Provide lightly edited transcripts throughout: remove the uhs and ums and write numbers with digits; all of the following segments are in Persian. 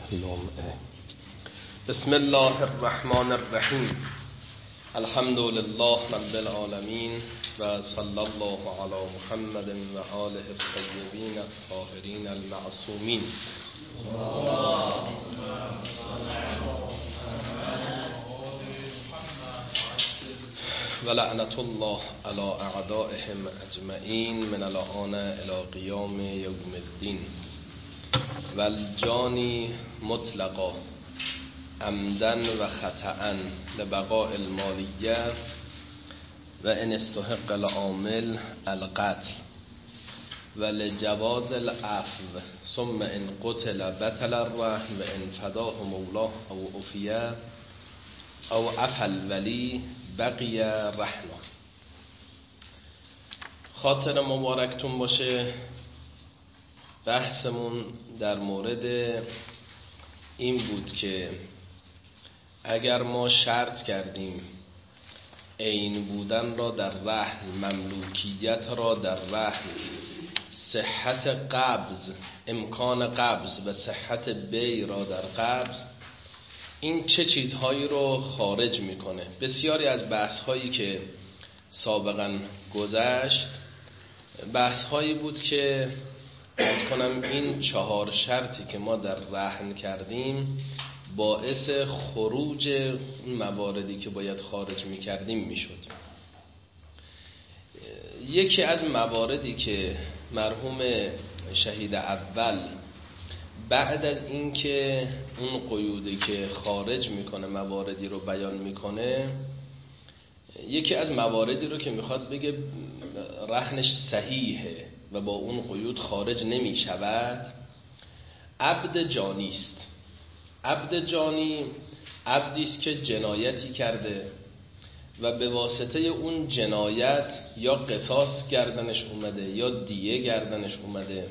لمعه. بسم الله الرحمن الرحیم. الحمد لله رب العالمین و صلی الله علی محمد و آله الطیبین الطاهرین المعصومین. و لعنت الله علی اعدائهم اجمعین من الآن الی قیام یوم الدین. و الجانی مطلقا عمدن و خطأ لبقاء المالیه و ان استحق العامل القتل و لجواز العفو ثم ان قتل بطل الرهن و ان فداه مولاه او عفیه او عفى الولی بقی رهنه. خاطر مبارکتون باشه. بحثمون در مورد این بود که اگر ما شرط کردیم عین بودن را در رهن، مملوکیت را در رهن، صحت قبض، امکان قبض و صحت بیع را در قبض، این چه چیزهایی رو خارج میکنه؟ بسیاری از بحث‌هایی که سابقا گذشت بحث‌هایی بود که از کنم این 4 شرطی که ما در رهن کردیم باعث خروج این مواردی که باید خارج میکردیم میشد. یکی از مواردی که مرحوم شهید اول بعد از این که اون قیودی که خارج میکنه مواردی رو بیان میکنه، یکی از مواردی رو که میخواد بگه رهنش صحیحه و با اون قیود خارج نمی شود، عبد جانی است. عبد جانی عبدی است که جنایتی کرده و به واسطه اون جنایت یا قصاص گردنش اومده یا دیه گردنش اومده.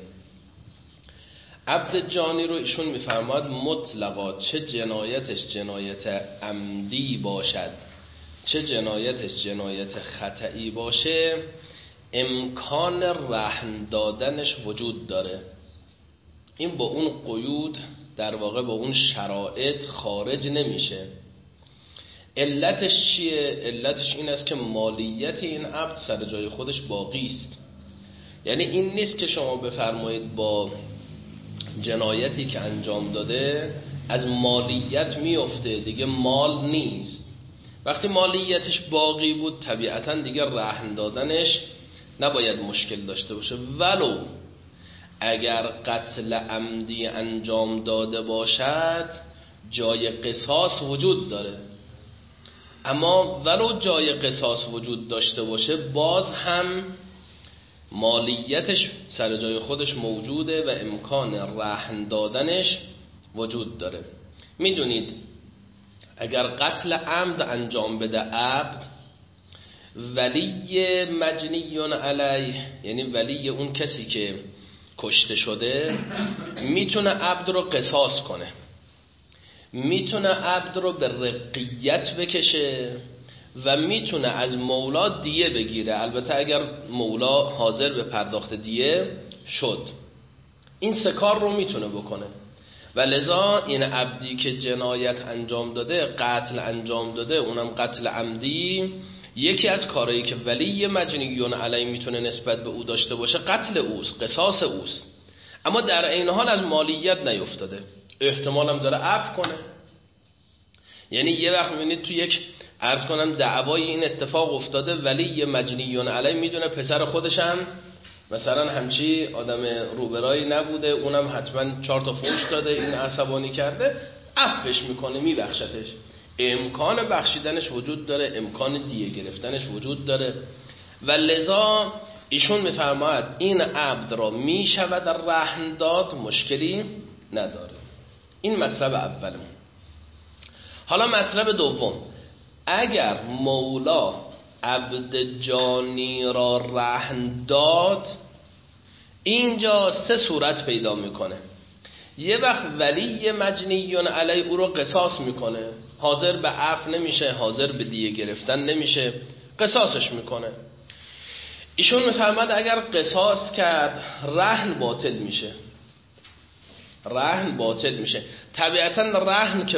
عبد جانی رو ایشون میفرماد مطلقا چه جنایتش جنایت عمدی باشد چه جنایتش جنایت خطئی باشه، امکان رهن دادنش وجود داره. این با اون قیود در واقع با اون شرایط خارج نمیشه. علتش چیه؟ علتش این است که مالیت این عبد سر جای خودش باقی است. یعنی این نیست که شما بفرمایید با جنایتی که انجام داده از مالیت میفته دیگه مال نیست. وقتی مالیتش باقی بود طبیعتاً دیگه رهن دادنش نباید مشکل داشته باشه، ولو اگر قتل عمدی انجام داده باشد جای قصاص وجود داره. اما ولو جای قصاص وجود داشته باشه باز هم مالیتش سر جای خودش موجوده و امکان رهن دادنش وجود داره. میدونید اگر قتل عمد انجام بده عبد، ولی مجنی علیه، یعنی ولی اون کسی که کشته شده، میتونه عبد رو قصاص کنه، میتونه عبد رو به رقیت بکشه و میتونه از مولا دیه بگیره، البته اگر مولا حاضر به پرداخت دیه شد. این 3 کار رو میتونه بکنه. و لذا این عبدی که جنایت انجام داده، قتل انجام داده، اونم قتل عمدی، یکی از کارهایی که ولی مجنیون علی میتونه نسبت به او داشته باشه قتل اوست، قصاص اوست. اما در این حال از مالیت نیفتاده، احتمال هم داره عفو کنه. یعنی یه وقت میبینید تو یک عرض کنم دعوای این اتفاق افتاده، ولی مجنیون علی میدونه پسر خودشم مثلا همچی آدم روبرایی نبوده، اونم حتما 4 تا فوش داده، این عصبانی کرده، عفوش میکنه، میبخشتش. امکان بخشیدنش وجود داره، امکان دیه گرفتنش وجود داره. و لذا ایشون میفرماید این عبد را میشود در رهن داد، مشکلی نداره. این مطلب اولمون. حالا مطلب دوم، اگر مولا عبد جانی را رهن داد، اینجا 3 صورت پیدا میکنه. یه وقت ولی مجنیون علی او رو قصاص میکنه، حاضر به عفو نمیشه، حاضر به دیه گرفتن نمیشه، قصاصش میکنه. ایشون میفرماد اگر قصاص کرد رهن باطل میشه. رهن باطل میشه. طبیعتا رهن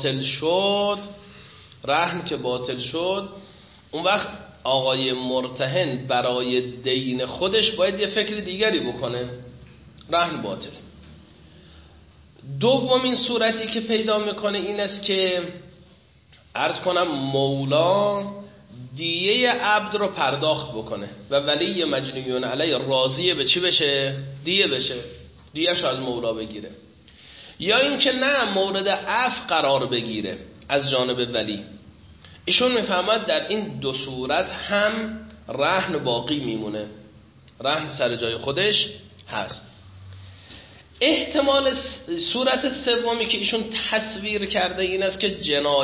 که باطل شد اون وقت آقای مرتهن برای دین خودش باید یه فکر دیگری بکنه. رهن باطل. دومین صورتی که پیدا میکنه این است که عرض کنم مولا دیه عبد رو پرداخت بکنه و ولی مجنیون علیه راضیه به چی بشه؟ دیه بشه، دیهش از مولا بگیره. یا اینکه نه مورد عفو قرار بگیره از جانب ولی. ایشون میفهمد در این دو صورت هم رهن باقی میمونه، رهن سر جای خودش هست. احتمال صورت سومی که ایشون تصویر کرده این است که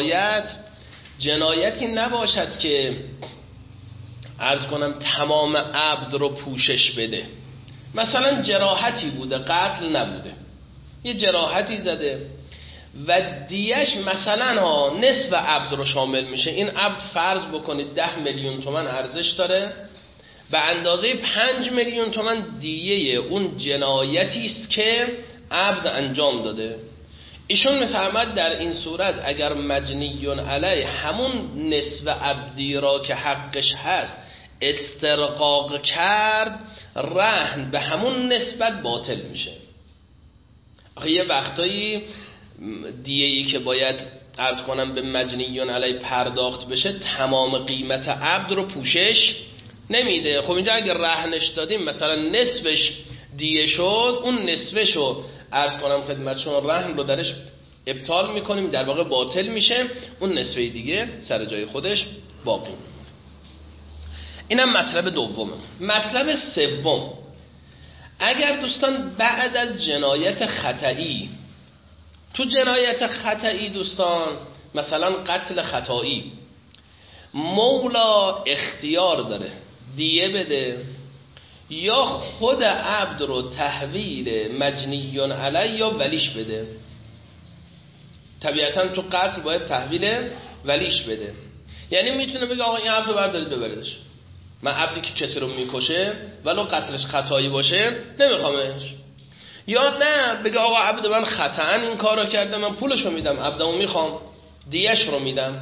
جنایتی نباشد که عرض کنم تمام عبد رو پوشش بده. مثلا جراحتی بوده، قتل نبوده، یه جراحتی زده و دیش مثلا نصف عبد رو شامل میشه. این عبد فرض بکنید 10 میلیون تومان ارزش داره، به اندازه 5 میلیون تومان دیه اون جنایتی است که عبد انجام داده. ایشون میفرماد در این صورت اگر مجنیون علیه همون نصف عبدی را که حقش هست استرقاق کرد، رهن به همون نسبت باطل میشه. آخه یه وقتایی دیه‌ای که باید عرض کنم به مجنیون علیه پرداخت بشه تمام قیمت عبد رو پوشش نمیده. خب اینجا اگر رهنش دادیم مثلا نصفش دیه شد، اون نصفشو عرض کنم خدمتشون رهن رو درش ابطال میکنیم، در واقع باطل میشه، اون نصفه دیگه سر جای خودش باقی میمونه. اینم مطلب دومه. مطلب سوم، اگر دوستان بعد از جنایت خطئی، تو جنایت خطئی دوستان مثلا قتل خطایی، مولا اختیار داره دیه بده یا خود عبد رو تحویل مجنیون علی یا ولیش بده. طبیعتا تو قتل باید تحویل ولیش بده، یعنی میتونه بگه آقا این عبد رو بردارید ببریدش، من عبدی که کسی رو میکشه ولو قتلش خطایی باشه نمیخوامش. یا نه بگه آقا عبد من خطأ این کار رو کرده، من پولش رو میدم، عبدمو میخوام، دیش رو میدم.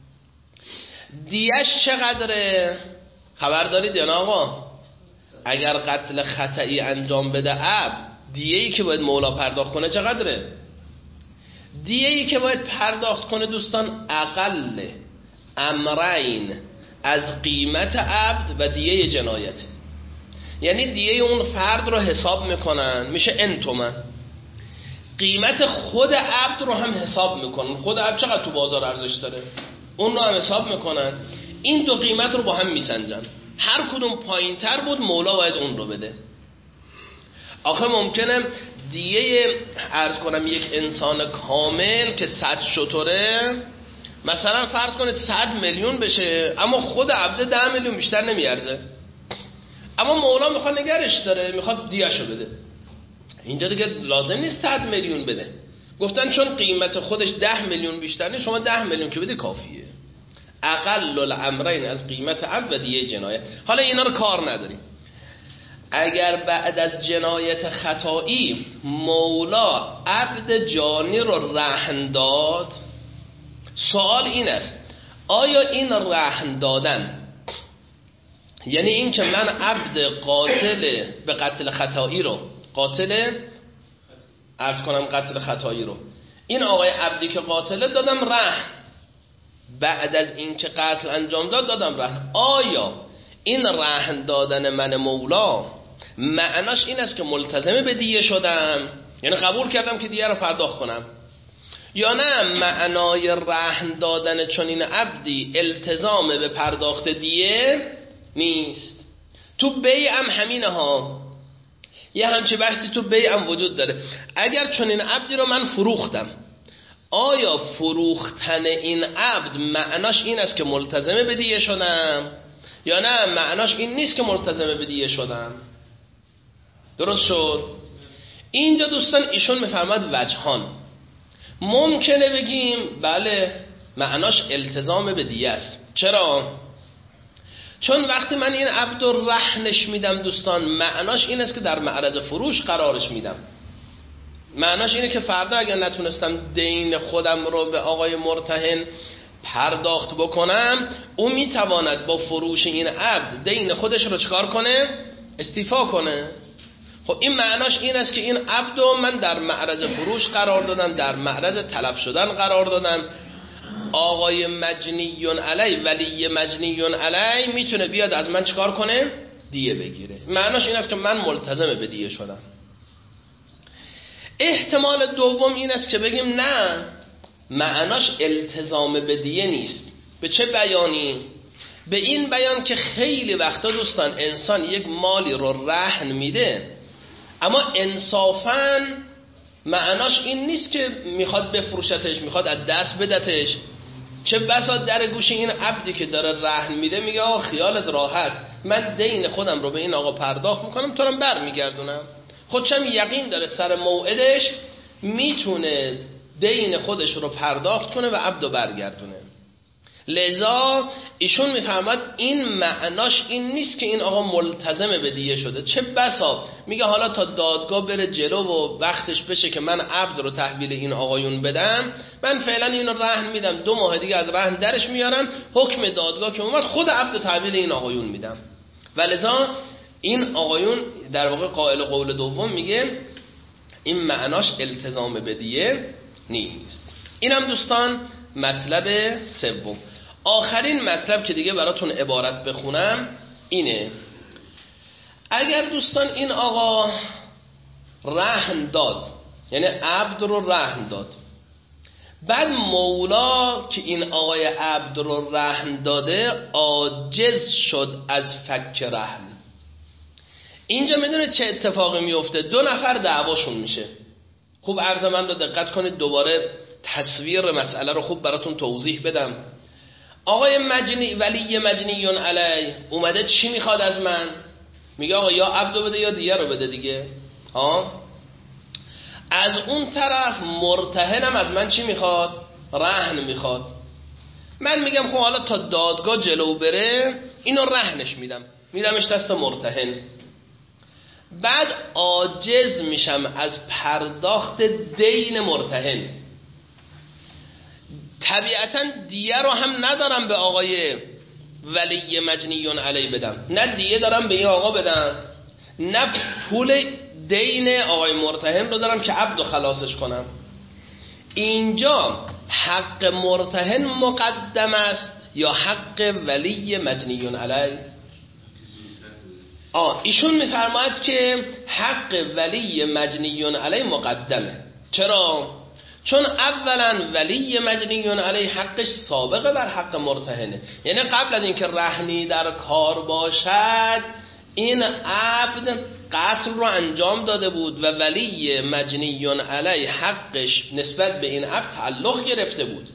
دیش چقدره؟ خبر دارید یا نه آقا؟ اگر قتل خطئی انجام بده عبد، دیه‌ای که باید مولا پرداخت کنه چقدره؟ دیه‌ای که باید پرداخت کنه دوستان اقل امرین از قیمت عبد و دیه جنایت. یعنی دیه اون فرد رو حساب میکنن میشه ان تومن، قیمت خود عبد رو هم حساب میکنن، خود عبد چقدر تو بازار ارزش داره اون رو هم حساب میکنن، این دو قیمت رو با هم میسنجن، هر کدوم پایین تر بود مولا باید اون رو بده. آخه ممکنه دیه عرض کنم یک انسان کامل که 100 شتره مثلا فرض کنید 100 میلیون بشه، اما خود عبد 10 میلیون بیشتر نمیارزه، اما مولا میخواد نگرش داره، میخواد دیهشو بده. اینجا دیگه لازم نیست 100 میلیون بده، گفتن چون قیمت خودش 10 میلیون بیشتر نیست شما 10 میلیون که بده کافیه. اقل الامرین از قیمت عبد و دیه جنایت. حالا اینا رو کار نداریم. اگر بعد از جنایت خطایی مولا عبد جانی رو رهن داد، سوال این است آیا این رهن دادن یعنی این که من عبد قاتل به قتل خطایی رو قتل خطایی رو این آقای عبدی که قاتله دادم رهن، بعد از این که قتل انجام دادم رهن، آیا این رهن دادن من مولا معناش این است که ملتزم به دیه شدم، یعنی قبول کردم که دیه رو پرداخت کنم، یا نه معنای رهن دادن چنین عبدی التزام به پرداخت دیه نیست؟ تو بیع هم همینه ها، یه همچه بحثی تو بیع هم وجود داره. اگر چنین عبدی رو من فروختم، آیا فروختن این عبد معناش این است که ملتزم به دیه شدم، یا نه معناش این نیست که ملتزم به دیه شدم؟ درست شد؟ اینجا دوستان ایشون میفرماد وجهان. ممکنه بگیم بله معناش التزام به دیه است. چرا؟ چون وقتی من این عبد رو رهنش میدم دوستان، معناش این است که در معرض فروش قرارش میدم. معناش اینه که فردا اگر نتونستم دین خودم رو به آقای مرتهن پرداخت بکنم، او میتواند با فروش این عبد دین خودش رو چکار کنه؟ استیفا کنه. خب این معناش این است که این عبد رو من در معرض فروش قرار دادم، در معرض تلف شدن قرار دادم. آقای مجنی علی، ولی مجنی علی میتونه بیاد از من چکار کنه؟ دیه بگیره. معناش این است که من ملتزم به دیه شدم. احتمال دوم این است که بگیم نه، معناش التزام به دیه نیست. به چه بیانی؟ به این بیان که خیلی وقتا دوستان انسان یک مالی رو رهن میده، اما انصافاً معناش این نیست که میخواد بفروشتش، میخواد از دست بدتش. چه بسا در گوش این عبدی که داره رهن میده میگه آقا خیالت راحت، من دین خودم رو به این آقا پرداخت میکنم، تو رو بر میگردونم. خودشم یقین داره سر موعدش میتونه دین خودش رو پرداخت کنه و عبدو برگردونه. لذا ایشون میفهمد این معناش این نیست که این آقا ملتزم به دیه شده. چه بسا میگه حالا تا دادگاه بره جلو و وقتش بشه که من عبد رو تحویل این آقایون بدم، من فعلا اینو رهن میدم، 2 ماه دیگه از رهن درش میارم، حکم دادگاه که اومد خود عبد رو تحویل این آقایون میدم. ولذا این آقایون در واقع قائل قول دوم میگه این معناش التزام به دیه نیست. اینم دوستان مطلب سوم. آخرین مطلب که دیگه براتون عبارت بخونم اینه: اگر دوستان این آقا رهن داد، یعنی عبد رو رهن داد، بعد مولا که این آقای عبد رو رهن داده عاجز شد از فک رهن، اینجا میدونه چه اتفاقی میفته؟ 2 نفر دعواشون میشه. خوب عرض من رو دقت کنید، دوباره تصویر مسئله رو خوب براتون توضیح بدم. آقای مجنی، ولی مجنی علی اومده چی میخواد از من؟ میگه آقا یا عبدو بده یا دیه رو بده دیگه. از اون طرف مرتهنم از من چی میخواد؟ رهن میخواد. من میگم خب حالا تا دادگاه جلو بره اینو رهنش میدمش دست مرتهن. بعد عاجز میشم از پرداخت دین مرتهن. طبیعتا دیه رو هم ندارم به آقای ولی مجنی علی بدم، نه دیه دارم به این آقا بدم، نه پول دین آقای مرتهن رو دارم که عبد خلاصش کنم. اینجا حق مرتهن مقدم است یا حق ولی مجنی علی؟ ایشون میفرماید که حق ولی مجنی علی مقدمه. چرا؟ چون اولا ولی مجنی علی حقش سابقه بر حق مرتهنه، یعنی قبل از اینکه رهنی در کار باشد این عبد قتل رو انجام داده بود و ولی مجنی علی حقش نسبت به این عبد تعلق گرفته بود.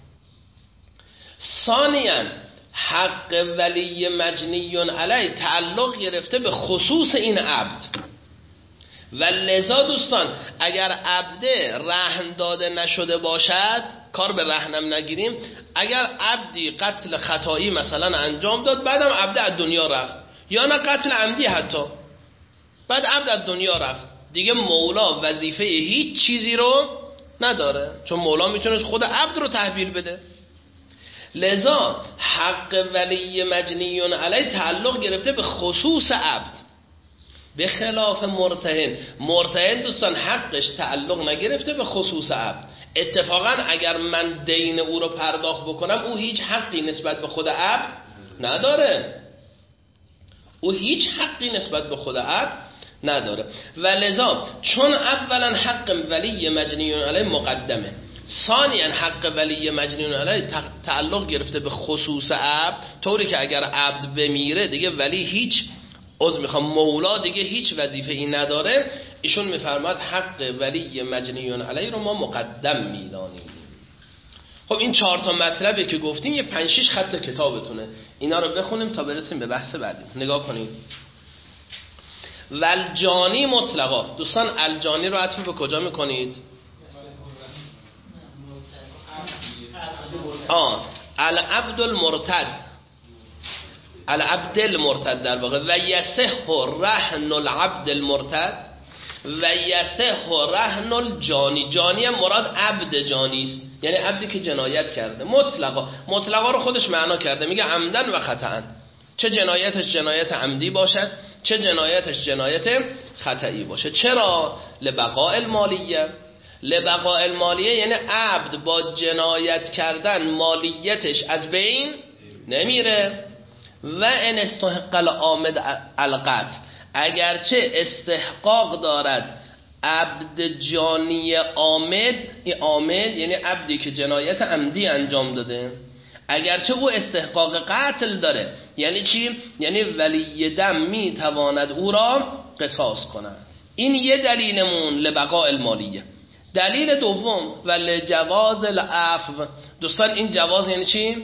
ثانیاً حق ولی مجنی علی تعلق گرفته به خصوص این عبد و لذا دوستان اگر عبده رهن داده نشده باشد، کار به رهنم نگیریم، اگر عبدی قتل خطایی مثلا انجام داد بعدم عبده از دنیا رفت، یا نه قتل عمدی حتی، بعد عبد از دنیا رفت، دیگه مولا وظیفه هیچ چیزی رو نداره، چون مولا میتونه خود عبد رو تحویل بده. لذا حق ولی مجنی علی تعلق گرفته به خصوص عبد، به خلاف مرتهن. مرتهن دوستان حقش تعلق نگرفته به خصوص عبد. اتفاقا اگر من دین او رو پرداخت بکنم او هیچ حقی نسبت به خود عبد نداره، او هیچ حقی نسبت به خود عبد نداره. و لذا چون اولا حق ولی مجنی علی مقدمه، ثانیاً حق ولی مجنی علی تعلق گرفته به خصوص عبد، طوری که اگر عبد بمیره دیگه ولی هیچ مولا دیگه هیچ وظیفه ای نداره. ایشون میفرماد حق ولی مجنی علی رو ما مقدم میدانیم. خب این 4 تا مطلبی که گفتیم یه 5-6 خط کتابتونه، اینا رو بخونیم تا برسیم به بحث بعدی. نگاه کنیم. والجانی مطلقا، دوستان الجانی رو عطف به کجا میکنید؟ العبد المرتد، العبد المرتد در واقع. و یصح رهن العبد المرتد، و یصح رهن الجانی. جانی مراد عبد جانی است، یعنی عبدی که جنایت کرده. مطلقا رو خودش معنا کرده، میگه عمدن و خطأن، چه جنایتش جنایت عمدی باشد چه جنایتش جنایت خطئی باشه. چرا؟ لبقاء المالیه. لبقاء المالیه یعنی عبد با جنایت کردن مالیتش از بین نمیره. و ان استحق العامد القتل، اگرچه استحقاق دارد عبد جانی عامد، این عامد یعنی عبدی که جنایت عمدی انجام داده، اگرچه او استحقاق قتل داره. یعنی چی؟ یعنی ولی دم میتواند او را قصاص کند. این یه دلیلمون لبقاء المالیه. دلیل دوم ولی جواز العفو. دوستان این جواز یعنی چی؟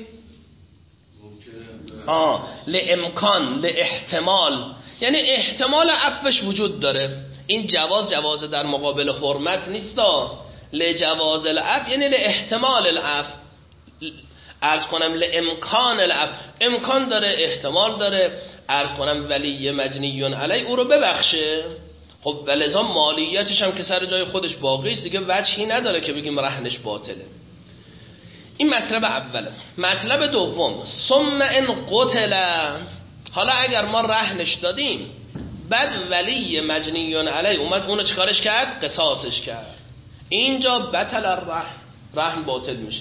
لامکان، لاحتمال، یعنی احتمال عفوش وجود داره. این جواز در مقابل حرمت نیستا. لجواز العفو یعنی لاحتمال العفو. عرض کنم لامکان العفو، امکان داره، احتمال داره. عرض کنم ولی مجنیون علی او رو ببخشه. خب ولذا مالیاتش هم که سر جای خودش باقی است، دیگه وجهی نداره که بگیم رهنش باطله. این مطلب اوله. مطلب دوم ثم ان قتل، حالا اگر ما رهنش دادیم بعد ولی مجنیون علی اومد اونو چیکارش کرد؟ قصاصش کرد. اینجا بطل الرهن، رهن باطل میشه.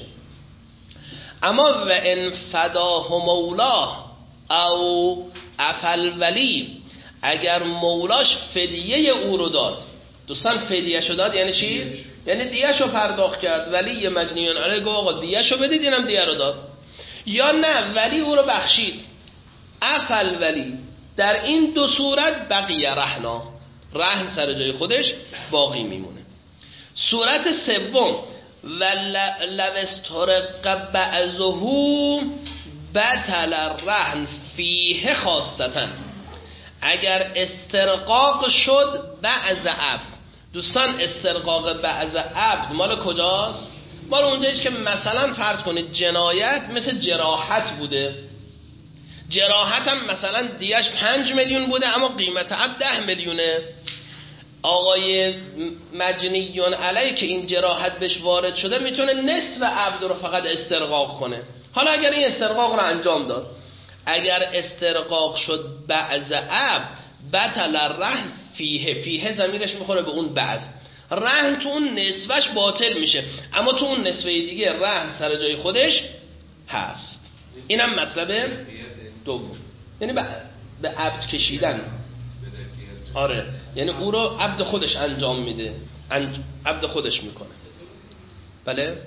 اما و ان فداه مولاه او عفل ولی، اگر مولاش فدیه او رو داد. دوستان فدیه شو داد یعنی چی؟ یعنی دیه شو پرداخت کرد. ولی مجنیون علیه گفت آقا دیه شو بدید، اینم دیه رو داد. یا نه ولی او رو بخشید، عفل ولی. در این دو صورت بقیه رهنا، رهن سر جای خودش باقی میمونه. صورت سوم لو استرق بعضه بطل الرهن فیه خاصتاً، اگر استرقاق شد بعض عبد. دوستان استرقاق بعض عبد مال کجاست؟ مال اونجاییست که مثلا فرض کنید جنایت مثل جراحت بوده، جراحت هم مثلا دیش 5 میلیون بوده اما قیمت عبد 10 میلیونه. آقای مجنیون علیه که این جراحت بهش وارد شده میتونه نصف عبد رو فقط استرقاق کنه. حالا اگر این استرقاق رو انجام داد، اگر استرقاق شد بعض عبد بطل الرهن فیه ضمیرش میخوره به اون بعض. رهن تو اون نصفش باطل میشه، اما تو اون نصفه دیگه رهن سر جای خودش هست. اینم مطلب دوم، یعنی به عبد کشیدن. آره، یعنی او رو عبد خودش انجام میده، عبد خودش میکنه. بله؟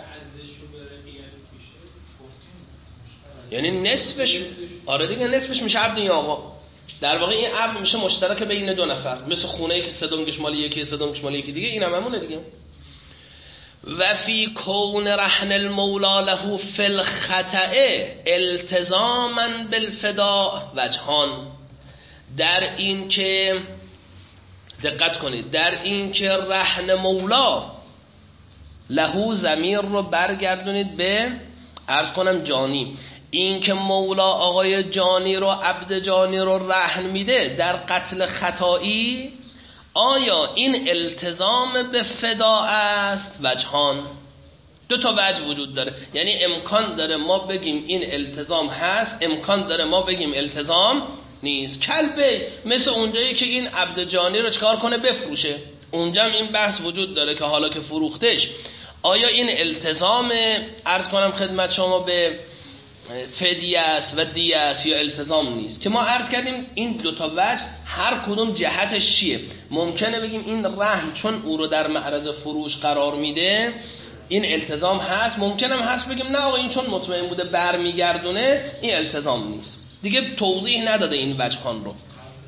یعنی نصفش، آره دیگه نصفش میشه عبد این آقا. در واقع این عبد میشه مشترک بین دو نفر، مثل خونه‌ای که 3 دنگش مال یکی 3 دنگش مال یکی دیگه. این هم همونه دیگه. و فی کون رهن المولا له فی الخطأ التزاما بالفداء وجهان. در این که دقت کنید، در این که رهن مولا له ضمیر رو برگردونید به عرض کنم جانی. این که مولا آقای جانی رو، عبد جانی رو رهن میده در قتل خطایی، آیا این التزام به فدا است؟ وجهان، 2 تا وجه وجود داره. یعنی امکان داره ما بگیم این التزام هست، امکان داره ما بگیم التزام نیست. کلبه مثل اونجایی که این عبد جانی رو چکار کنه؟ بفروشه. اونجا هم این بحث وجود داره که حالا که فروختش آیا این التزام عرض کنم خدمت شما به فدیه است و دیه است یا التزام نیست، که ما عرض کردیم این 2 تا وجه هر کدوم جهتش چیه. ممکنه بگیم این رهن چون او رو در معرض فروش قرار میده این التزام هست، ممکنه هم هست بگیم نه آقا این چون مطمئن بوده برمیگردونه این التزام نیست. دیگه توضیح نداده این وجهان رو.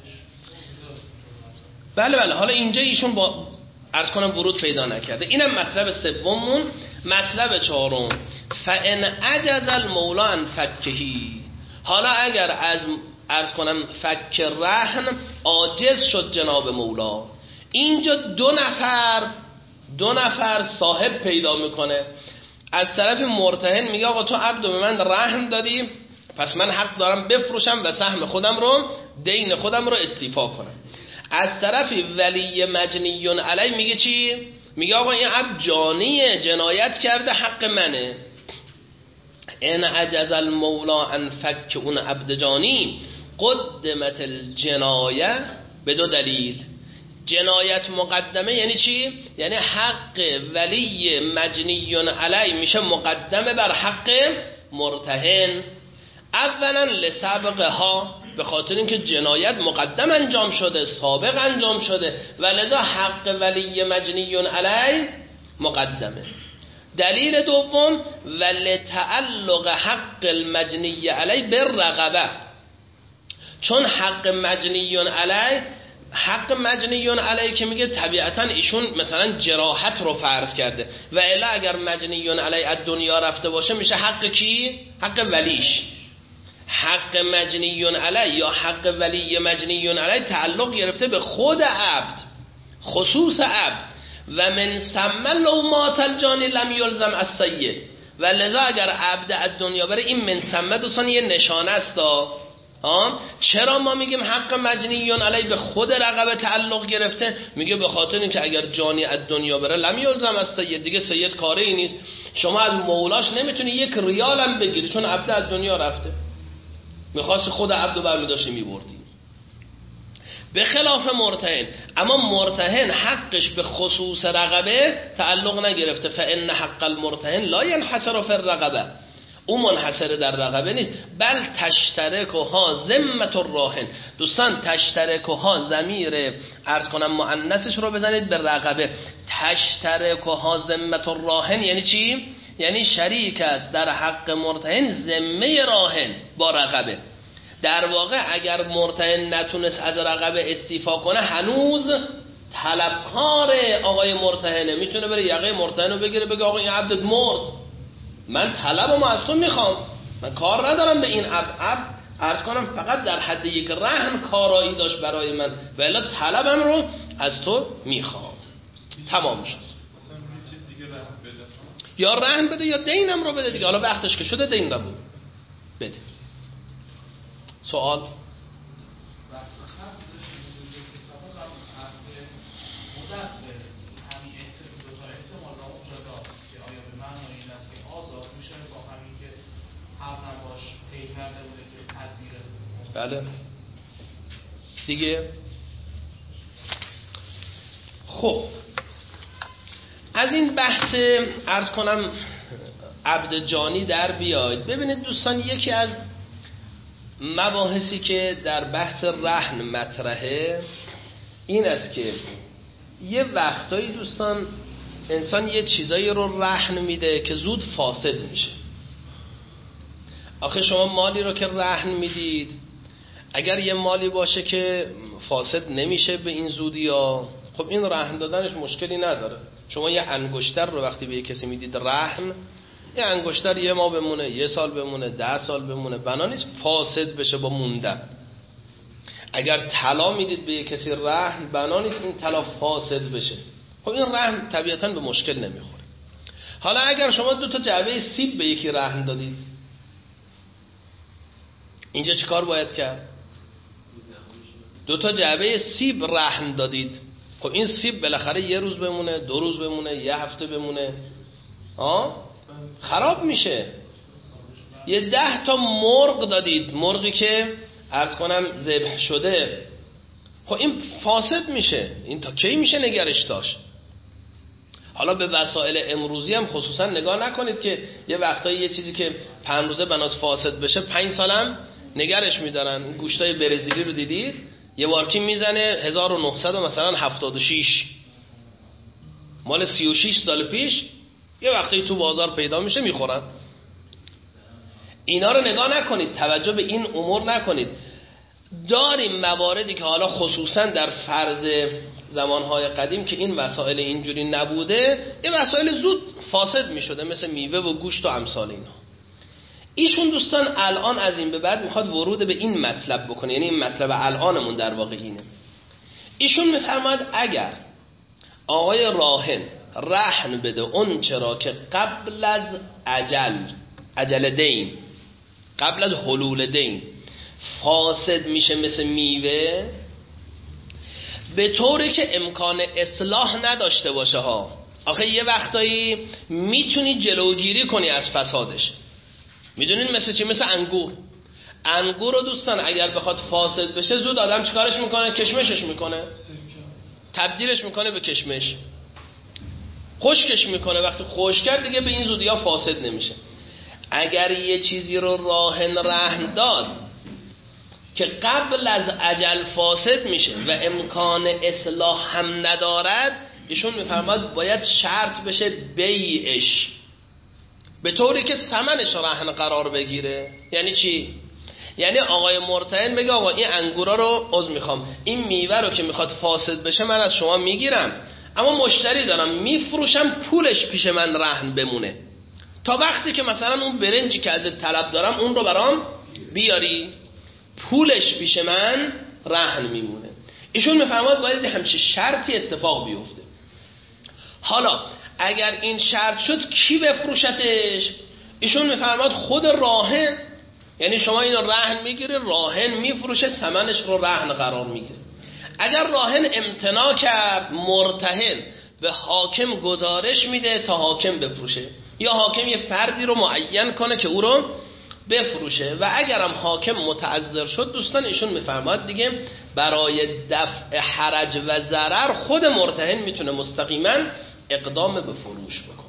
بله حالا اینجا ایشون با عرض کنم ورود پیدا نکرده. اینم مطلب سوممون. مطلب چهارم فان عجز المولا عن فکهی، حالا اگر از عرض کنم فک رهن عاجز شد جناب مولا، اینجا 2 نفر صاحب پیدا میکنه. از طرف مرتهن میگه آقا تو عبد به من رهن دادی، پس من حق دارم بفروشم و سهم خودم رو، دین خودم رو استیفا کنم. از طرفی ولی مجنیون علی میگه چی؟ میگه آقا این عبد جانیه، جنایت کرده، حق منه. ان عجز المولا ان فک اون عبد جانی قدمت الجنایه به دو دلیل. جنایت مقدمه یعنی چی؟ یعنی حق ولی مجنیون علی میشه مقدمه بر حق مرتهن. اولا لسابقها، به خاطر اینکه جنایت مقدم انجام شده، سابق انجام شده و لذا حق ولی مجنیون علی مقدمه. دلیل دوم ولتعلق حق المجنی علی بالرغبه، چون حق مجنیون علی که میگه طبیعتا ایشون مثلا جراحت رو فرض کرده و الا اگر مجنیون علی از دنیا رفته باشه میشه حق کی؟ حق ولیش. حق مجنیون علی یا حق ولی مجنیون علی تعلق گرفته به خود عبد، خصوص عبد. و من ثم لو مات الجانی لم یلزم السید، و لذا اگر عبد از دنیا بره، این من ثم دوستان یه نشانه است. چرا ما میگیم حق مجنیون علی به خود رقبه تعلق گرفته؟ میگه به خاطر اینکه اگر جانی از دنیا بره لم یلزم السید، دیگه سید کاری ای نیست، شما از مولاش نمیتونی یک ریال هم بگیری چون عبد از دنیا رفته. میخواست خود عبدو برمیداشتی میبردی. به خلاف مرتهن، اما مرتهن حقش به خصوص رقبه تعلق نگرفته. فان حق المرتهن لا ينحصر في الرقبه، اون منحصر در رقبه نیست، بل تشترکها ذمه الراهن. دوستان تشترکها ضمیر عرض کنم مؤنثش رو بزنید به رقبه. تشترکها ذمه الراهن یعنی چی؟ یعنی شریک است در حق مرتهن ذمه راهن با رقبه. در واقع اگر مرتهن نتونست از رقبه استیفا کنه، هنوز طلبکار آقای مرتهنه، میتونه بره یقه مرتهن رو بگیره، بگه آقا این عبدت مرد، من طلبمو از تو میخوام، من کار ندارم به این عبد عرض کنم، فقط در حد یک رهن کارایی داشت برای من و الا طلبم رو از تو میخوام. تمام شد. یا رهن بده یا دینم رو بده دیگه، حالا وقتش که شده دین رو بده. سوال؟ بله دیگه. خب از این بحث عرض کنم عبد جانی در بیاید. ببینید دوستان، یکی از مباحثی که در بحث رهن مطرحه این است که یه وقتایی دوستان انسان یه چیزایی رو رهن میده که زود فاسد میشه. آخه شما مالی رو که رهن میدید، اگر یه مالی باشه که فاسد نمیشه به این زودی ها، خب این رهن دادنش مشکلی نداره. شما یه انگشتر رو وقتی به یه کسی میدید رهن، یه انگشتر 1 ماه بمونه، 1 سال بمونه، 10 سال بمونه، بنا نیست فاسد بشه با موندن. اگر طلا میدید به یه کسی رهن، بنا نیست این طلا فاسد بشه. خب این رهن طبیعتاً به مشکل نمیخوره. حالا اگر شما 2 تا جعبه سیب به یکی رهن دادید، اینجا چه کار باید کرد؟ 2 تا جعبه سیب رهن دادید، خب این سیب بالاخره 1 روز بمونه، 2 روز بمونه، 1 هفته بمونه، خراب میشه. یه 10 تا مرغ دادید، مرغی که عرض کنم ذبح شده، خب این فاسد میشه. این تا کی میشه نگرش داشت؟ حالا به وسایل امروزی هم خصوصا نگاه نکنید که یه وقتایی یه چیزی که 5 روزه بناس فاسد بشه 5 سالم نگرش میدارن. گوشتای برزیلی رو دیدید؟ یه وارکی میزنه 1900 مثلا 76، مال 36 سال پیش، یه وقتی تو بازار پیدا میشه میخورن. اینا رو نگاه نکنید، توجه به این امور نکنید. داریم مواردی که حالا خصوصا در فرض زمانهای قدیم که این وسایل اینجوری نبوده، یه وسایل زود فاسد میشده، مثل میوه و گوشت و امثال اینا. ایشون دوستان الان از این به بعد میخواد ورود به این مطلب بکنه، یعنی این مطلب الانمون در واقع اینه. ایشون میفرماید اگر آقای راهن رهن بده اون چرا که قبل از عجل دین، قبل از حلول دین فاسد میشه مثل میوه، به طوری که امکان اصلاح نداشته باشه ها. آخه یه وقتایی میتونی جلوگیری کنی از فسادش. میدونین مثل چی؟ مثل انگور رو دوستان اگر بخواد فاسد بشه زود آدم چیکارش میکنه؟ کشمشش میکنه، تبدیلش میکنه به کشمش، خشکش میکنه. وقتی خشک کرد دیگه به این زودی ها فاسد نمیشه. اگر یه چیزی رو رهن داد که قبل از اجل فاسد میشه و امکان اصلاح هم ندارد، ایشون میفرماد باید شرط بشه بیعش، به طوری که ثمنش رهن قرار بگیره. یعنی چی؟ یعنی آقای مرتهن بگه آقا این انگورا رو میخوام، این میوه رو که میخواد فاسد بشه من از شما میگیرم، اما مشتری دارم میفروشم، پولش پیش من رهن بمونه تا وقتی که مثلا اون برنجی که ازت طلب دارم اون رو برام بیاری، پولش پیش من رهن میمونه. ایشون میفرماد باید همچه شرطی اتفاق بیفته. حالا اگر این شرط شد کی بفروشتش؟ ایشون میفرماد خود راهن. یعنی شما اینو رهن میگیره، راهن میفروشه، ثمنش رو رهن قرار میگیره. اگر راهن امتناع کرد، مرتهن به حاکم گزارش میده تا حاکم بفروشه، یا حاکم یه فردی رو معین کنه که او رو بفروشه. و اگرم حاکم متعذر شد دوستان، ایشون میفرماد دیگه برای دفع حرج و ضرر خود مرتهن میتونه مستقیما اقدام به فروش بکنه.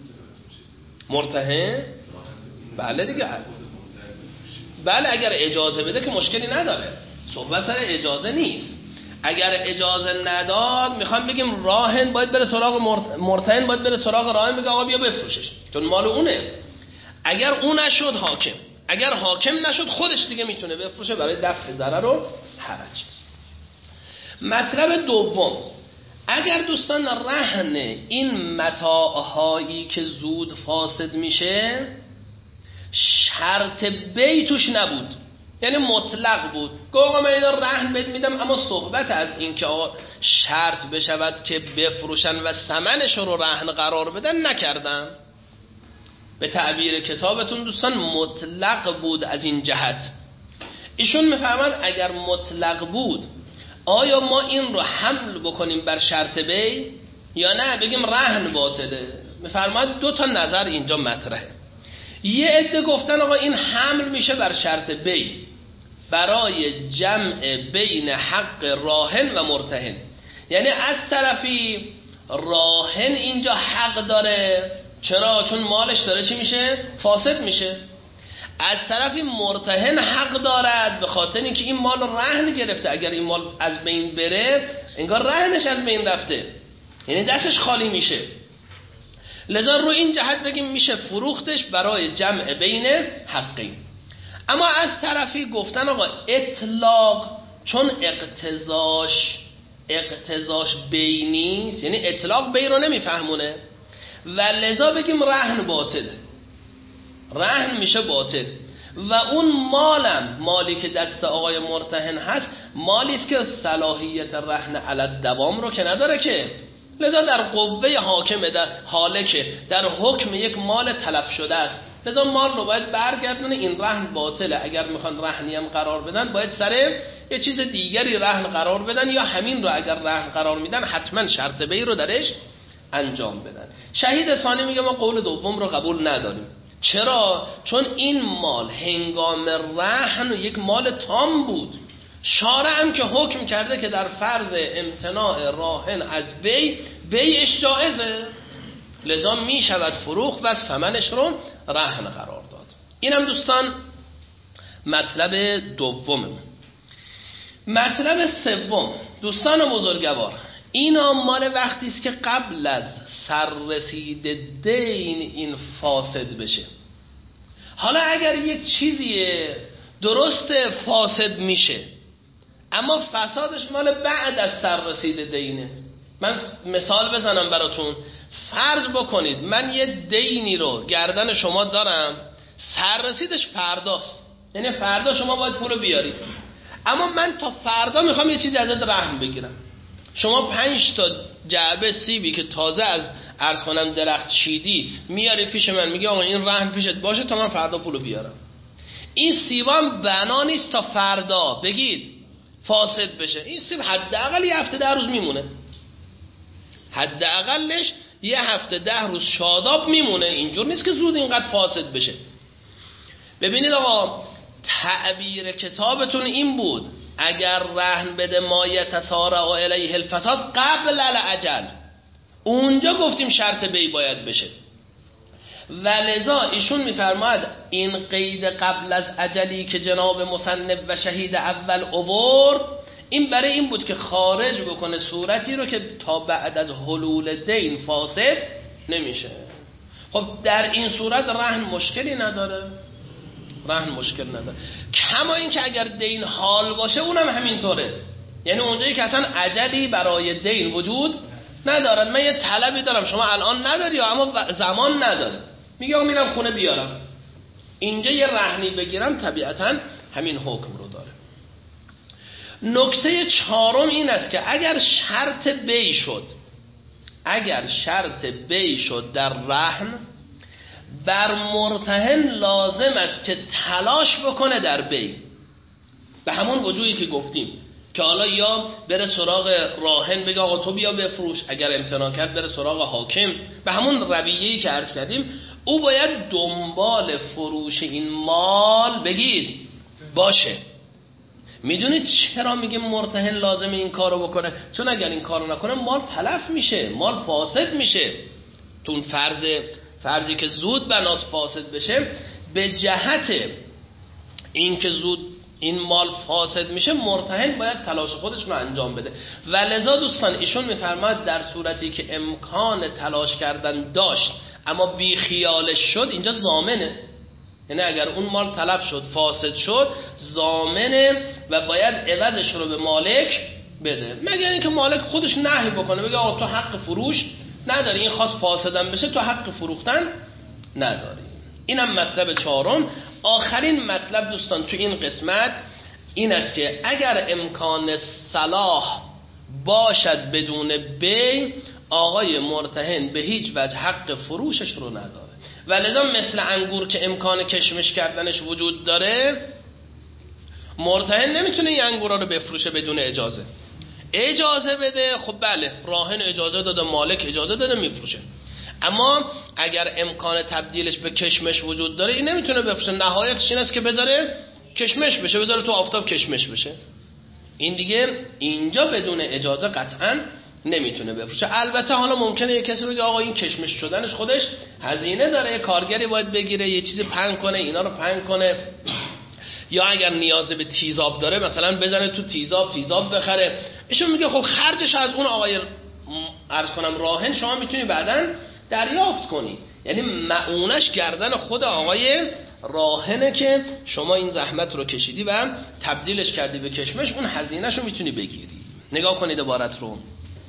مرتهن بله دیگه، بله اگر اجازه بده که مشکلی نداره، صحبت سر اجازه نیست. اگر اجازه نداد میخوام بگیم راهن باید بره سراغ مرتهن باید بره سراغ راهن بگه آقا بیا بفروشش، چون مال اونه. اگر اون نشد حاکم، اگر حاکم نشد خودش دیگه میتونه بفروشه برای دفع ضرر و حرج. مطلب دوم، اگر دوستان رهن این متاعهایی که زود فاسد میشه شرط بی توش نبود، یعنی مطلق بود، گفت آقا من اینا رهن بهت میدم، اما صحبت از این که آقا شرط بشود که بفروشن و ثمنش رو رهن قرار بدن نکردن. به تعبیر کتابتون دوستان مطلق بود از این جهت. ایشون میفهمند اگر مطلق بود آیا ما این رو حمل بکنیم بر شرط بی یا نه بگیم رهن باطله؟ میفرماید دو تا نظر اینجا مطرحه. یه عده گفتن آقا این حمل میشه بر شرط بی برای جمع بین حق راهن و مرتهن، یعنی از طرفی راهن اینجا حق داره، چرا؟ چون مالش داره چی میشه؟ فاسد میشه. از طرفی مرتهن حق دارد به خاطر اینکه این مال رهن گرفته، اگر این مال از بین بره انگار رهنش از بین رفته، یعنی دستش خالی میشه. لذا رو این جهت بگیم میشه فروختش برای جمع بین حقین. اما از طرفی گفتن آقا اطلاق چون اقتضاش بینیست، یعنی اطلاق بی رو نمیفهمونه و لذا بگیم رهن باطله، رهن میشه باطل. و اون مالی که دست آقای مرتهن هست مالی است که صلاحیت رهن علی الدوام رو که نداره که، لذا در قوه حاکم در حاله که در حکم یک مال تلف شده است، لذا مال رو باید برگردونه. این رهن باطله. اگر میخوان رهنی هم قرار بدن باید سر یه چیز دیگری رهن قرار بدن، یا همین رو اگر رهن قرار میدن حتما شرط بی رو درش انجام بدن. شهید ثانی میگه ما قول دوم رو قبول نداریم. چرا؟ چون این مال هنگام رهن یک مال تام بود، شارع هم که حکم کرده که در فرض امتناع راهن از بیعش جائزه، لذا می شود فروخت و ثمنش رو رهن قرار داد. اینم دوستان مطلب دومه. مطلب سوم دوستان بزرگوار، اینا مال وقتی است که قبل از سررسید دین این فاسد بشه. حالا اگر یک چیزی درست فاسد میشه اما فسادش مال بعد از سررسید دینه. من مثال بزنم براتون. فرض بکنید من یه دینی رو گردن شما دارم، سررسیدش فرداست، یعنی فردا شما باید پولو بیارید، اما من تا فردا میخوام یه چیزی ازت رهن بگیرم. شما 5 تا جعبه سیبی که تازه از عرض کنم درخت چیدی میاری پیش من، میگه آقا این رهن پیشت باشه تا من فردا پولو بیارم. این سیبام بنا نیست تا فردا بگید فاسد بشه. این سیب حداقل یه هفته 10 روز میمونه، حداقلش یه هفته 10 روز شاداب میمونه. اینجور نیست که زود اینقدر فاسد بشه. ببینید آقا، تعبیر کتابتون این بود اگر رهن بده ما یتسارع الیه الفساد قبل الاجل، اونجا گفتیم شرط بی باید بشه. ولذا ایشون میفرماد این قید قبل از اجلی که جناب مصنف و شهید اول آورد، این برای این بود که خارج بکنه صورتی رو که تا بعد از حلول دین فاسد نمیشه. خب در این صورت رهن مشکلی نداره، رهن مشکل نداره. کما این که اگر دین حال باشه اونم همینطوره، یعنی اونجایی که اصلا اجلی برای دین وجود ندارد. من یه طلبی دارم شما الان نداری اما زمان نداره، میگم میرم خونه بیارم، اینجا یه رهنی بگیرم، طبیعتا همین حکم رو داره. نکته چهارم این است که اگر شرط بی شد، اگر شرط بی شد در رهن، بر مرتهن لازم است که تلاش بکنه در بی، به همون وجوهی که گفتیم که حالا یا بره سراغ راهن بگه آقا تو بیا بفروش، اگر امتناع کرد بره سراغ حاکم، به همون رویه‌ای که عرض کردیم او باید دنبال فروش این مال بگید باشه. میدونید چرا میگه مرتهن لازم این کارو بکنه؟ چون اگر این کارو نکنه مال تلف میشه، مال فاسد میشه. تون فرضی که زود بناس فاسد بشه، به جهت این که زود این مال فاسد میشه مرتهن باید تلاش خودش رو انجام بده. و لذا دوستان ایشون میفرماید در صورتی که امکان تلاش کردن داشت اما بی خیالش شد، اینجا ضامنه. یعنی اگر اون مال تلف شد فاسد شد ضامنه و باید عوضش رو به مالک بده، مگر اینکه مالک خودش نهی بکنه بگه آقا تو حق فروش نداری، این خواست فاسدن بشه تو حق فروختن نداری. اینم مطلب چهارم. آخرین مطلب دوستان تو این قسمت این است که اگر امکان صلاح باشد بدون بی، آقای مرتهن به هیچ وجه حق فروشش رو نداره. و لذا مثل انگور که امکان کشمش کردنش وجود داره، مرتهن نمیتونه این انگورا رو بفروشه بدون اجازه. اجازه بده خب بله، راهن اجازه داده، مالک اجازه داده، میفروشه. اما اگر امکان تبدیلش به کشمش وجود داره این نمیتونه بفروشه. نهایتش این است که بذاره کشمش بشه، بذاره تو آفتاب کشمش بشه. این دیگه اینجا بدون اجازه قطعا نمیتونه بفروشه. البته حالا ممکنه یه کسی بگه آقا این کشمش شدنش خودش هزینه داره، یه کارگری باید بگیره، یه چیزی پهن کنه، اینا رو پهن کنه، یا اگر نیاز به تیزاب داره مثلا بزنه تو تیزاب بخره. ایشون میگه خب خرجش از اون آقای عرض کنم راهن شما میتونی بعداً دریافت کنی، یعنی معونش گردن خود آقای راهنه که شما این زحمت رو کشیدی و تبدیلش کردی به کشمش، اون هزینه‌شو میتونی بگیری. نگاه کنید عبارت رو،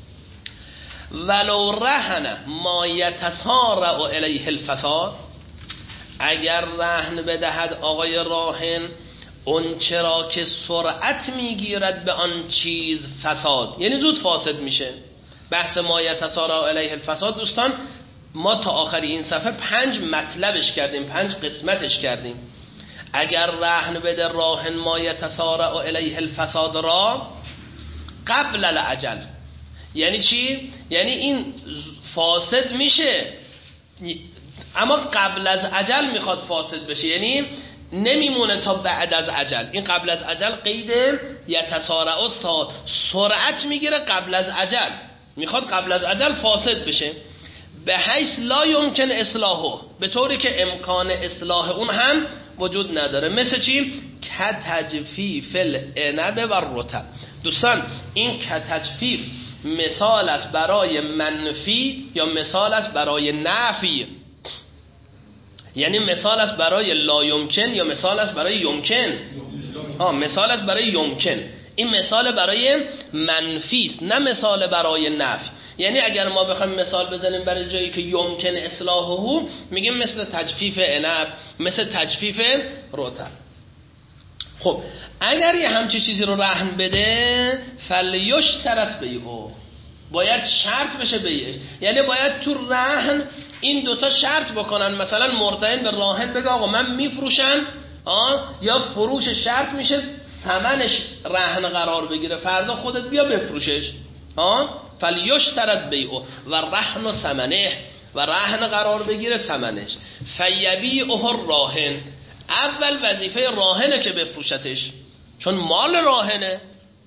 ولو رهن ما یتسارع الیه الفساد، اگر رهن بدهد آقای راهن اون چرا که سرعت میگیرد به آن چیز فساد، یعنی زود فاسد میشه. بحث ما یتسارع الیه الفساد دوستان ما تا آخر این صفحه 5 مطلبش کردیم، 5 قسمتش کردیم. اگر رهن بده راهن ما یتسارع الیه الفساد را قبل الاجل، یعنی چی؟ یعنی این فاسد میشه اما قبل از اجل میخواد فاسد بشه، یعنی نمیمونه تا بعد از اجل. این قبل از اجل قید یتسارع است، تا سرعت میگیره قبل از اجل، میخواد قبل از اجل فاسد بشه، به حیث لا یمکن اصلاحه، به طوری که امکان اصلاح اون هم وجود نداره. مثل چی؟ کتجفیف العنب و الرطب. دوستان این کتجفیف مثال است برای منفی یا مثال است برای نفی؟ یعنی مثال است برای لا یمکن یا مثال است برای یمکن؟ مثال است برای یمکن. این مثال برای منفی است نه مثال برای نفی. یعنی اگر ما بخوایم مثال بزنیم برای جایی که یمکن اصلاحه میگیم مثل تجفیف عنب، مثل تجفیف رطب. خب اگر یه همچی چیزی رو رهن بده فلیشترط بیعه، باید شرط بشه بیعش، یعنی باید تو رهن این دوتا شرط بکنن. مثلا مرتهن به راهن بگه آقا من میفروشم یا فروش شرط میشه ثمنش رهن قرار بگیره، فردا خودت بیا بفروشش. فلیشترط بیعه و رهن ثمنه، و رهن قرار بگیره ثمنش. فیبیعه الراهن، اول وظیفه راهنه که بفروشتش، چون مال راهنه.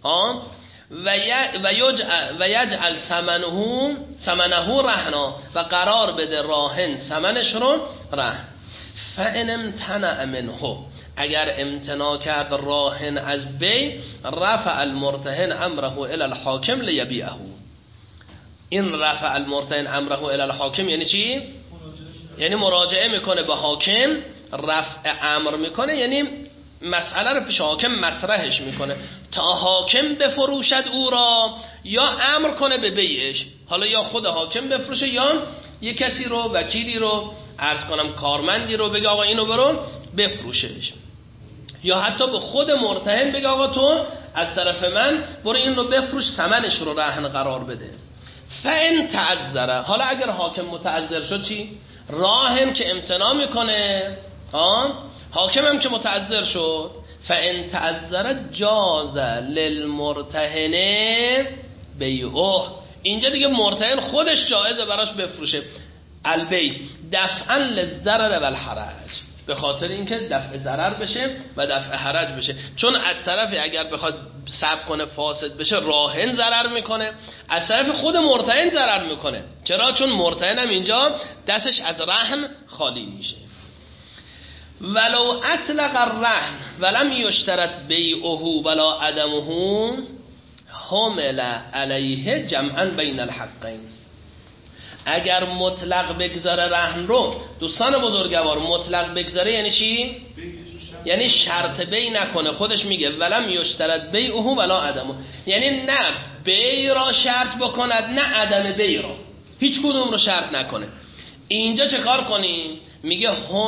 و یجعل ثمنه رهنا، و قرار بده راهن ثمنش رو رهن. فان امتنع منه، اگر امتناع کرد راهن از بی، رفع المرتهن امره الی الحاکم لیبیعه. این رفع المرتهن امره الی الحاکم یعنی چی؟ یعنی مراجعه میکنه به حاکم، رفع امر میکنه، یعنی مسئله رو پیش حاکم مطرحش میکنه تا حاکم بفروشد او را، یا امر کنه به بیعش. حالا یا خود حاکم بفروشه، یا یه کسی رو، وکیلی رو، عرض کنم کارمندی رو بگه آقا اینو برو بفروشش، یا حتی به خود مرتهن بگه آقا تو از طرف من برو این رو بفروش، ثمنش رو رهن قرار بده. فان تعذر، حالا اگر حاکم متعذر شد چی؟ راهن که امتناع میکنه، حاکم هم که متعذر شد. فان تعذر جاز للمرتهن بیعه، اینجا دیگه مرتهن خودش جایزه براش بفروشه. البیع دفعا للضرر و الحرج، به خاطر اینکه دفع ضرر بشه و دفع حرج بشه. چون از طرفی اگر بخواد صرف کنه فاسد بشه، راهن ضرر میکنه، از طرف خود مرتهن ضرر میکنه. چرا؟ چون مرتهن هم اینجا دستش از رهن خالی میشه. ولو اطلق الرهن ولم یشترط بیعه ولا عدمه، حمل علیه جمعا بین الحقین. اگر مطلق بگذاره رهن رو، دوستان بزرگوار، مطلق بگذاره یعنی چی؟ یعنی شرط بی نکنه. خودش میگه ولم یشترط بیعه ولا عدمه، یعنی نه بی را شرط بکند نه عدم بی را، هیچ کدوم رو شرط نکنه. اینجا چه کار کنیم؟ میگه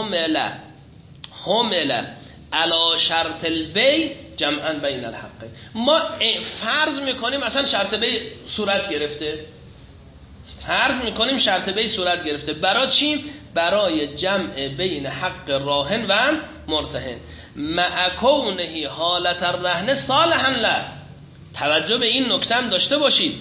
حمل علی شرط البی جمعا بین الحقین. ما فرض میکنیم اصلا شرط بی صورت گرفته، فرض میکنیم شرط بی صورت گرفته. برای چی؟ برای جمع بین حق راهن و مرتهن. مع کونه حالت الرهن صالحا له. توجه به این نکته هم داشته باشید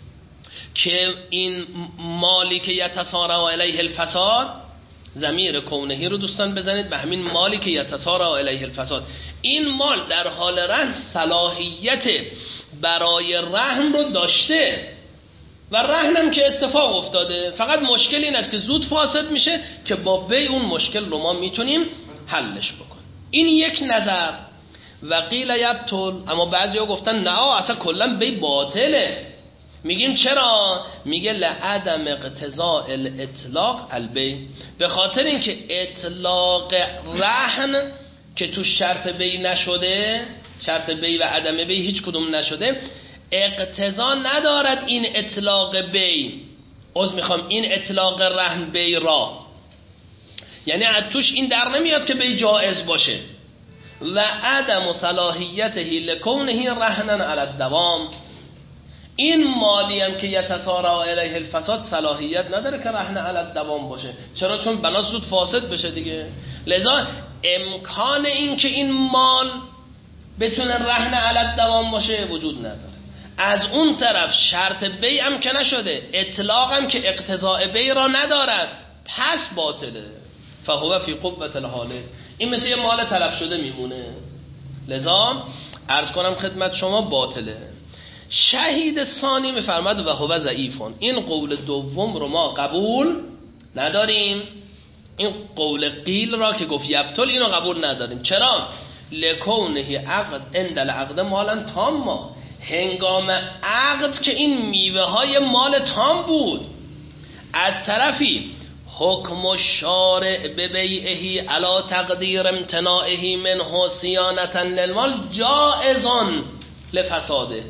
که این مالی که یتسارع الیه الفساد، ضمیر کونهی رو دوستان بزنید به همین مالی که یتسارع الیه الفساد. این مال در حال رهن صلاحیت برای رهن رو داشته و رهنم که اتفاق افتاده، فقط مشکل این است که زود فاسد میشه که با بی اون مشکل رو ما میتونیم حلش بکنیم. این یک نظر. و قیل یبطل، اما بعضیا گفتن نه اصلا کلا بی باطله. میگیم چرا؟ میگه لعدم اقتضاء الاطلاق البی، به خاطر اینکه اطلاق رهن که تو شرط بی نشده، شرط بی و عدم بی هیچ کدوم نشده، اقتضا ندارد این اطلاق بی، این اطلاق رهن بی را، یعنی از توش این در نمیاد که بی جائز باشه. و عدم صلاحیته لکونه رهنا علی الدوام، این مالی هم که یتسارع الیه الفساد صلاحیت نداره که رهن علی الدوام باشه. چرا؟ چون بنا زود فاسد بشه دیگه. لذا امکان این که این مال بتونه رهن علی الدوام باشه وجود نداره. از اون طرف شرط بی هم که نشده، اطلاق هم که اقتضاء بی را ندارد، پس باطله. فهو فی قوة الحاله، این مثل یه مال تلف شده میمونه. لذا عرض کنم خدمت شما باطله. شهید ثانی میفرماد و هو ضعیفون، این قول دوم رو ما قبول نداریم. این قول قیل را که گفت یبطل اینو قبول نداریم. چرا؟ لکونه عقد عند العقد مالا تاما، هنگام عقد که این میوه های مال تام بود. از طرفی حکم الشارع ببیعه علی تقدیر امتناعه منه صیانة للمال جائزان لفساده.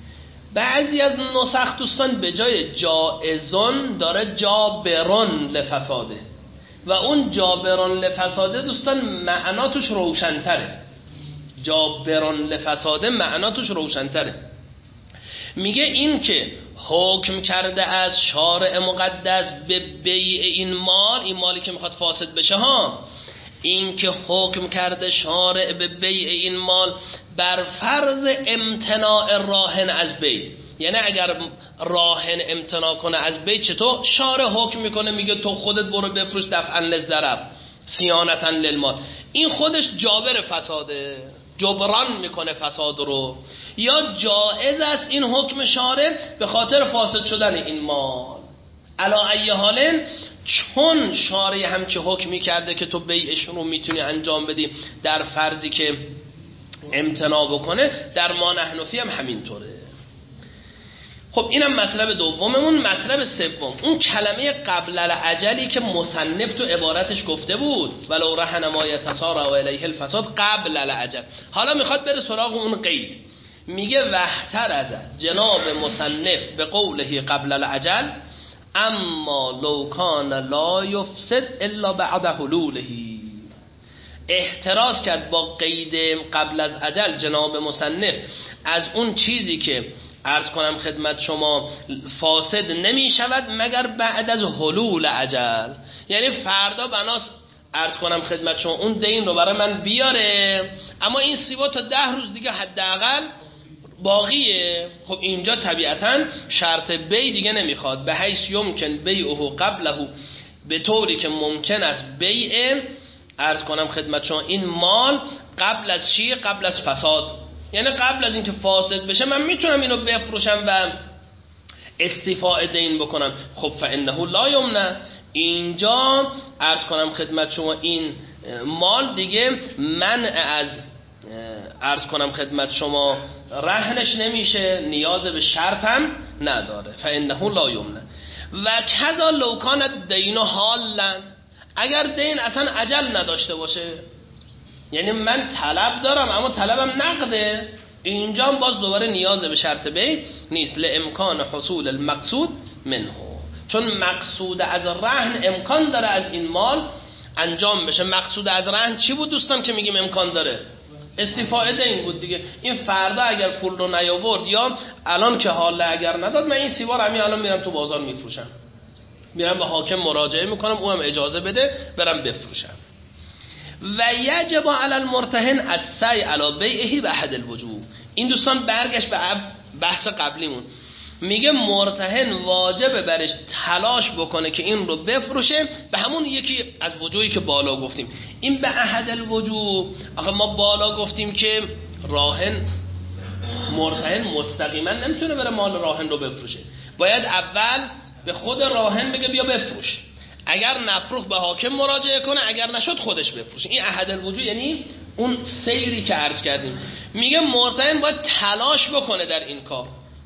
بعضی از نسخ دوستان به جای جائزون داره جابرون لفساده، و اون جابرون لفساده دوستان معنا توش روشن‌تره. جابرون لفساده معنا توش روشن‌تره. میگه این که حکم کرده از شارع مقدس به بیع این مال، این مالی که میخواد فاسد بشه ها، این که حکم کرده شارع به بیع این مال بر فرض امتناع راهن از بیع، یعنی اگر راهن امتناع کنه از بیع چطور شارع حکم میکنه؟ میگه تو خودت برو بفروش دفعا للضرر صیانتا للمال. این خودش جابر فساده، جبران میکنه فساد رو، یا جائز است این حکم شارع به خاطر فاسد شدن این مال. علا ای حالن چون شارع همچه حکمی کرده که تو بیعشون رو میتونی انجام بدی در فرضی که امتناع بکنه، در ما نحنفی هم همینطوره. خب اینم مطلب دوممون. مطلب سوم اون کلمه قبل الاجلی که مصنف تو عبارتش گفته بود ولو رهن ما یتسارع الیه الفساد قبل الاجل. حالا میخواد بره سراغ اون قید، میگه وحتر از جناب مصنف به قوله قبل الاجل اما لو کان لا یفسد الا بعد حلوله. احتراز کرد با قید قبل از اجل جناب مصنف از اون چیزی که عرض کنم خدمت شما فاسد نمی شود مگر بعد از حلول اجل، یعنی فردا بناس عرض کنم خدمت شما اون دین رو برای من بیاره اما این سیبا تا 10 روز دیگه حداقل باقیه. خب اینجا طبیعتا شرط بی دیگه نمیخواد، به حیث یمکن بیعه قبله، به طوری که ممکن است بیع عرض کنم خدمت شما این مال قبل از چی؟ قبل از فساد، یعنی قبل از اینکه فاسد بشه من میتونم اینو بفروشم و استیفاء دین بکنم. خب فانه لا یمنع، اینجا عرض کنم خدمت شما این مال دیگه منع از عرض کنم خدمت شما رهنش نمیشه، نیاز به شرط هم نداره. فانه لا یمنع. و کذا لو کان الدین حالا، اگر دین اصلا اجل نداشته باشه، یعنی من طلب دارم اما طلبم نقده، اینجا هم باز دوباره نیاز به شرط بیع نیست. لامکان حصول المقصود منه، چون مقصود از رهن امکان داره از این مال انجام بشه. مقصود از رهن چی بود دوستان که میگیم امکان داره؟ استیفاء دین بود دیگه. این فردا اگر پول رو نیاورد یا الان که حالا اگر نداد، من این سیوار همین الان میرم تو بازار میفروشم، میرم به حاکم مراجعه میکنم او هم اجازه بده برم بفروشم. و یجب علی المرتهن السعی علی بیعه به احد الوجوه. این دوستان برگشت به بحث قبلیمون، میگه مرتهن واجب برش تلاش بکنه که این رو بفروشه به همون یکی از وجوهی که بالا گفتیم. این به احد الوجوه، آخه ما بالا گفتیم که راهن مرتهن مستقیما نمیتونه بره مال راهن رو بفروشه، باید اول به خود راهن بگه بیا بفروش، اگر نفروخ به حاکم مراجعه کنه، اگر نشد خودش بفروشه. این احد الوجوه یعنی اون سیری که عرض کردیم. میگه مرتهن باید تلاش بکنه در این کار.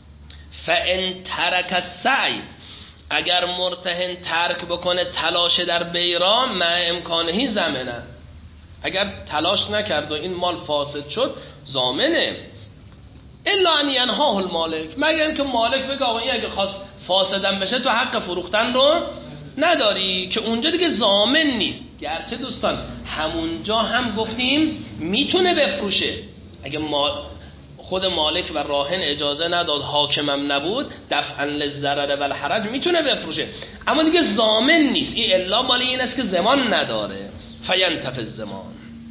فان ترک السعی، اگر مرتهن ترک بکنه تلاش در بیرا مع امکانهی ضامنه، اگر تلاش نکرد و این مال فاسد شد ضامنه. الا ان ینهاه المالک، مگر اینکه مالک بگه آقا این اگه خواست فاسدم بشه تو حق فروختن رو نداری، که اونجا دیگه ضامن نیست. گرچه دوستان همونجا هم گفتیم میتونه بفروشه، اگه خود مالک و راهن اجازه نداد، حاکمم نبود، دفعا للضرر و الحرج میتونه بفروشه، اما دیگه ضامن نیست. این الا مال این است که ضمان نداره. فینتفی الضمان.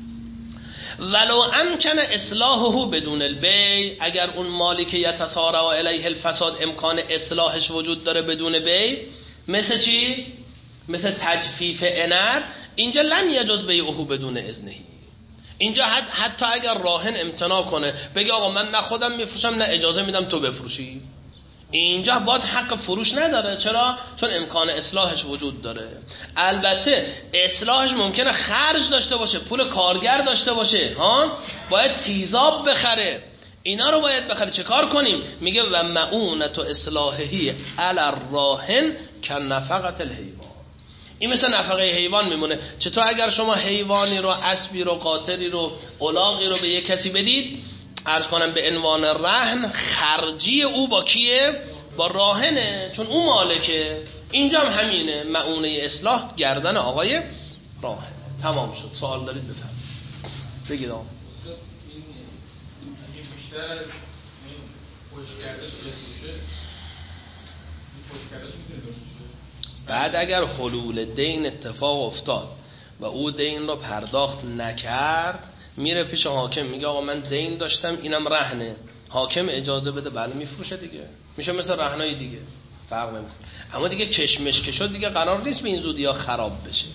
ولو امکن اصلاحه بدون البیع، اگر اون مالی که یتسارع الیه الفساد امکان اصلاحش وجود داره بدون بیع، مثل چی؟ مثل تجفیف انر، اینجا لم یجوز بیعه بدون اذنه. اینجا حتی اگر راهن امتناع کنه بگه آقا من نه خودم میفروشم نه اجازه میدم تو بفروشی، اینجا باز حق فروش نداره. چرا؟ چون امکان اصلاحش وجود داره. البته اصلاحش ممکنه خرج داشته باشه، پول کارگر داشته باشه، باید تیزاب بخره، اینا رو باید بخره. چه کار کنیم؟ میگه و معونت اصلاحهی علی الراهن کنفقة الحیوان. این مثل نفقه حیوان میمونه. چطور اگر شما حیوانی رو، اسبی رو، قاطری رو، الاغی رو به یک کسی بدید، عرض کنم به عنوان رهن، خرجی او با کیه؟ با راهنه، چون او مالکه. اینجا هم همینه، معونه اصلاح گردن آقای راهن. تمام شد. سوال دارید بفرمایید. بگید آقا. بعد اگر حلول دین اتفاق افتاد و او دین رو پرداخت نکرد، میره پیش حاکم میگه آقا من دین داشتم اینم رهنه، حاکم اجازه بده، بله میفروشه دیگه، میشه مثل رهنای دیگه، فرق نمیکنه. اما دیگه کشمش که شد دیگه قرار نیست به این زودی ها خراب بشه.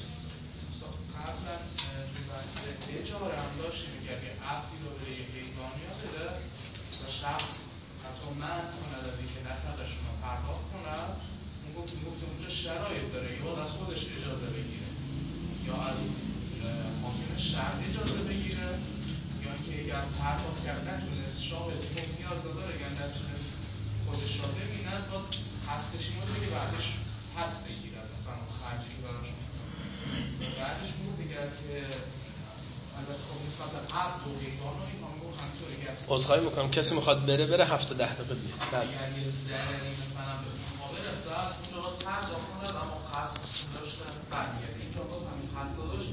شخص حتی من کند از اینکه نفقشون رو پرداخت کنم، اون گفت اونجا شرایط داره، یا از خودش اجازه بگیره یا از حاکم شهر اجازه بگیره، یا اینکه اگر پرداخت کرد نتونست، شاهد گفت نیاز داره، اگر نتونست خودش را ببیند با هستش این بود که بعدش پس بگیرد، مثلا خرجی براش بعدش بود دیگر که البته خب نسبت به عبد و حیوان و این هم گفت همینطور اگر عذرخواهی میکنم کسی میخواد بره 7 تا 10 دقیقه بیاد. اگر یه ضرری مثلا به اونها برسد اونجا باید پرداخت کند، اما قصد داشتن برگرده اینجا باز همین قصد داشت